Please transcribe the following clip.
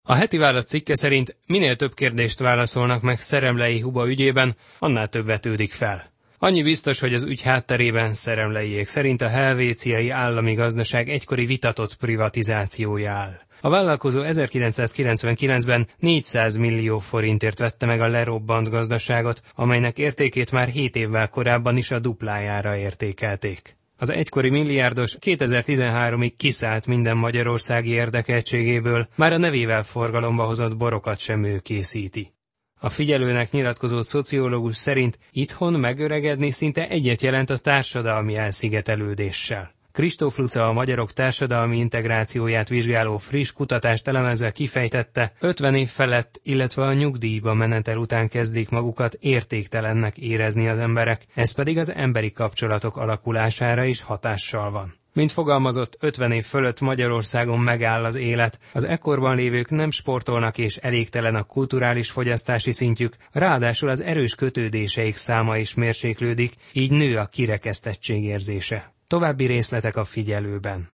A Heti Válasz cikke szerint minél több kérdést válaszolnak meg Szeremlei Huba ügyében, annál több vetődik fel. Annyi biztos, hogy az ügy hátterében Szeremleiék szerint a helvéciai állami gazdaság egykori vitatott privatizációja áll. A vállalkozó 1999-ben 400 millió forintért vette meg a lerobbant gazdaságot, amelynek értékét már 7 évvel korábban is a duplájára értékelték. Az egykori milliárdos 2013-ig kiszállt minden magyarországi érdekeltségéből, már a nevével forgalomba hozott borokat sem ő készíti. A Figyelőnek nyilatkozó szociológus szerint itthon megöregedni szinte egyet jelent a társadalmi elszigetelődéssel. Kristóf Luca a magyarok társadalmi integrációját vizsgáló friss kutatást elemezve kifejtette, 50 év felett, illetve a nyugdíjba menetel után kezdik magukat értéktelennek érezni az emberek, ez pedig az emberi kapcsolatok alakulására is hatással van. Mint fogalmazott, 50 év fölött Magyarországon megáll az élet, az ekkorban lévők nem sportolnak és elégtelen a kulturális fogyasztási szintjük, ráadásul az erős kötődéseik száma is mérséklődik, így nő a kirekesztettség érzése. További részletek a Figyelőben.